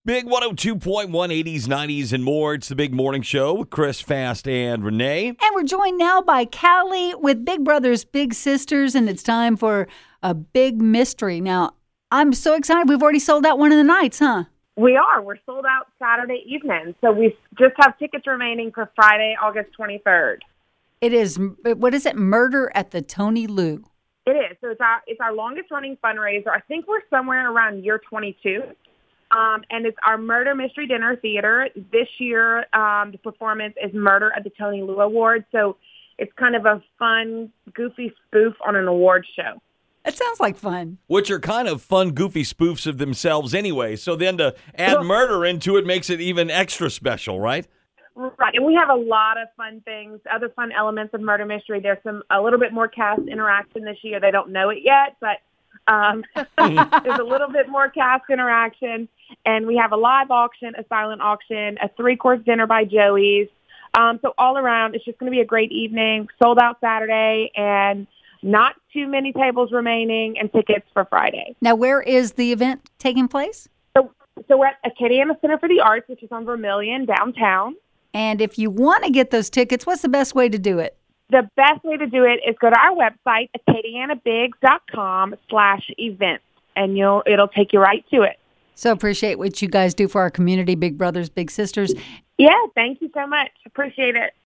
Big 102.1, 80s, 90s, and more. It's the Big Morning Show with Chris, Fast, and Renee. And we're joined now by Callie with Big Brothers Big Sisters, and it's time for a big mystery. Now, I'm so excited. We've already sold out one of the nights, huh? We are. We're sold out Saturday evening. So we just have tickets remaining for Friday, August 23rd. It is, what is it? Murder at the Tony Lou. It is. So it's our longest running fundraiser. I think we're somewhere around year 22. And it's our Murder Mystery Dinner Theater. This year, the performance is Murder at the Tony Lou Awards. So it's kind of a fun, goofy spoof on an award show. That sounds like fun. Which are kind of fun, goofy spoofs of themselves anyway. So then to add murder into it makes it even extra special, right? Right. And we have a lot of fun things, other fun elements of Murder Mystery. There's a little bit more cast interaction this year. They don't know it yet, but there's a little bit more cast interaction. And we have a live auction, a silent auction, a 3-course dinner by Joey's. So all around, it's just going to be a great evening. Sold out Saturday and not too many tables remaining and tickets for Friday. Now, where is the event taking place? So we're at Acadiana Center for the Arts, which is on Vermilion downtown. And if you want to get those tickets, what's the best way to do it? The best way to do it is go to our website, acadianabigs.com/events, and it'll take you right to it. So appreciate what you guys do for our community, Big Brothers, Big Sisters. Yeah, thank you so much. Appreciate it.